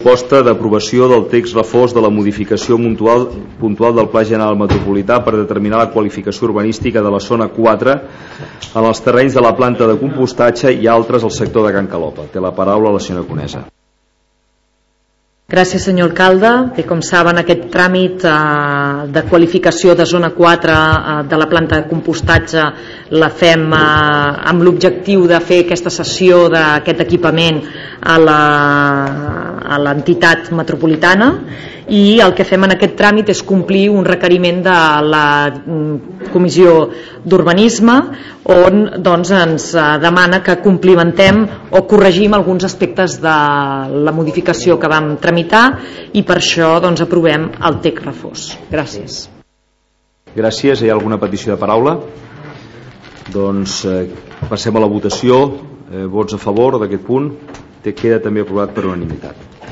proposta d'aprovació del text refós de la modificació puntual del Pla General Metropolità per determinar la qualificació urbanística de la zona 4 en els terrenys de la planta de compostatge i altres al sector de Can Calopa. Té la paraula la senyora Conesa. Gràcies, senyor alcalde. Bé, com saben, aquest tràmit de qualificació de zona 4 de la planta de compostatge la fem amb l'objectiu de fer aquesta cessió d'aquest equipament a l'entitat metropolitana, i el que fem en aquest tràmit és complir un requeriment de la Comissió d'Urbanisme, on doncs, ens demana que complimentem o corregim alguns aspectes de la modificació que vam tramitar, i per això doncs, aprovem el text refós. Gràcies. Gràcies. Hi ha alguna petició de paraula? Doncs passem a la votació. Vots a favor d'aquest punt. Queda també aprovat per unanimitat.